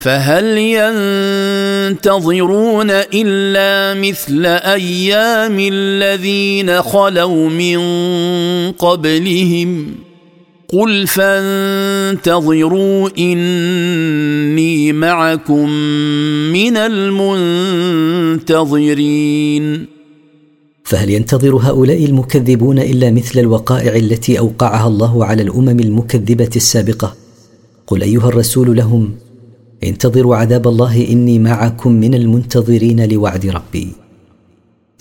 فهل ينتظرون إلا مثل أيام الذين خلوا من قبلهم قل فانتظروا إني معكم من المنتظرين. فهل ينتظر هؤلاء المكذبون إلا مثل الوقائع التي أوقعها الله على الأمم المكذبة السابقة؟ قل أيها الرسول لهم: انتظروا عذاب الله إني معكم من المنتظرين لوعد ربي.